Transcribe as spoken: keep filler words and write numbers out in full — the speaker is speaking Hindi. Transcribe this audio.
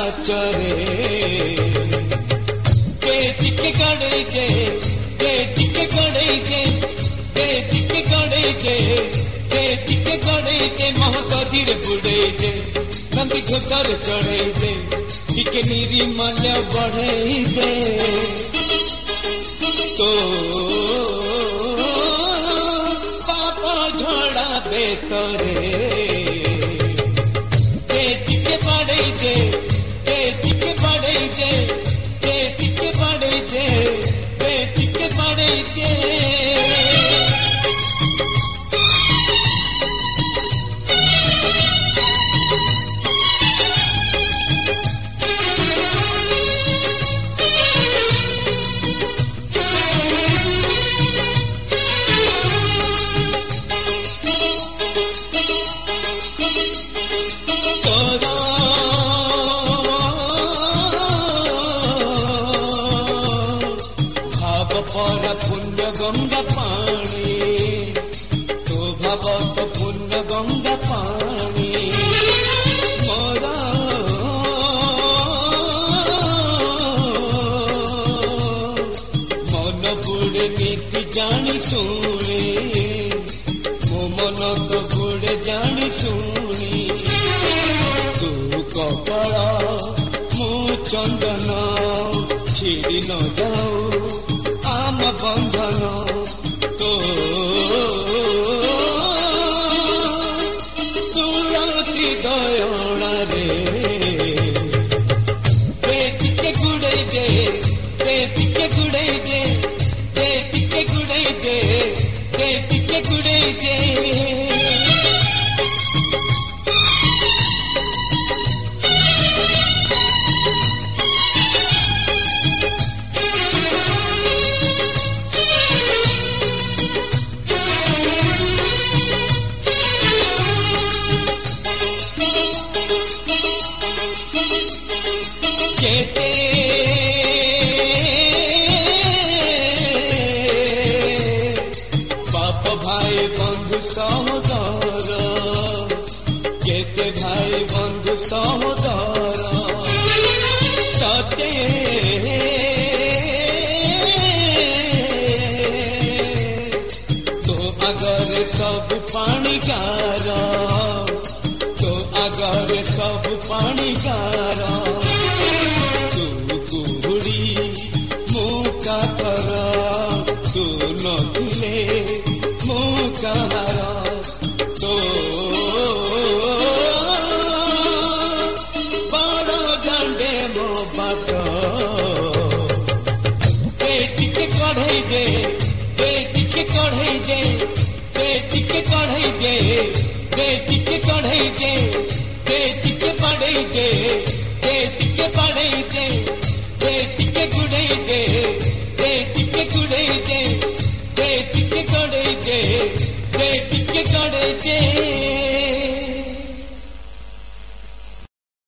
चरे के टिके गड़े जे के टिके गड़े जे के टिके गड़े जे के टिके गड़े जे महतो धीरे बुड़े जे नंदी घोसर चढ़े जे टिके नीरी मल्य बढ़े जे तो पापा झड़ा बेतरे के टिके पड़े जे के टिके पड़े जे के टिके पड़े जे के टिके पड़े जे पर पुण्य गंगा पानी तो भवत पुण्य गंगा पानी मोरा मन बुड़े नीति जानी सुनी मो मन तो बुड़े जानी सुनी तू कपड़ा मु चंदन छिड़ी न जाऊ बंधन तो तुलसी दयणा रे टिके गुड़े दे टिके गुड़े दे टिके गुड़े दे टिके गुड़े दे बाप भाई बंधु सहोदर केते भाई बंधु सहोदर सते तो अगर सब पानी गार तो अगर सब पानी गार